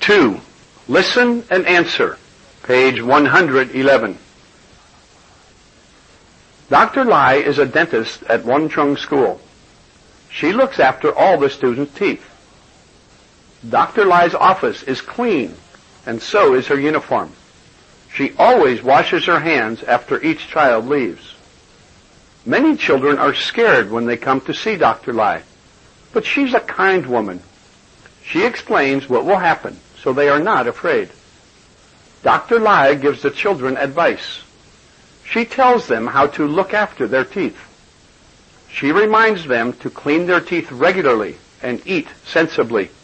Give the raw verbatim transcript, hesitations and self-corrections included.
two. Listen and answer. Page one hundred eleven. Doctor Lai is a dentist at Wan Chung School. She looks after all the students' teeth. Doctor Lai's office is clean, and so is her uniform. She always washes her hands after each child leaves. Many children are scared when they come to see Doctor Lai, but she's a kind woman. She explains what will happen, so they are not afraid. Doctor Lai gives the children advice. She tells them how to look after their teeth. She reminds them to clean their teeth regularly and eat sensibly.